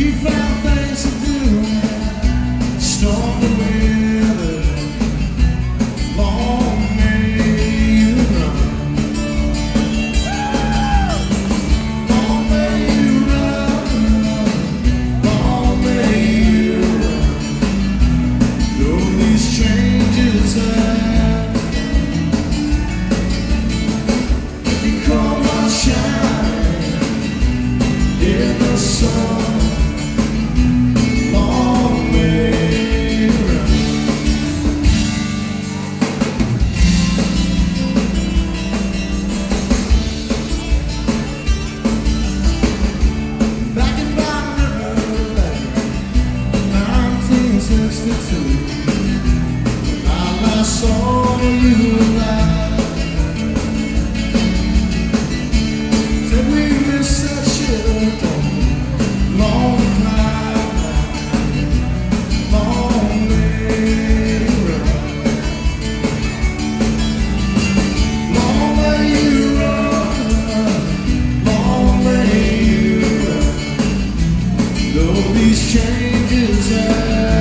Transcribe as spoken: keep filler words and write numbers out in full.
found things to do. Storm the weather, long may you run. Long may you run, long may you run. Though these changes have, if you come on shine in the sun. I last saw you alive. Said we missed that shit on long climb, long way run. Long way you run, long way you run. Though these changes have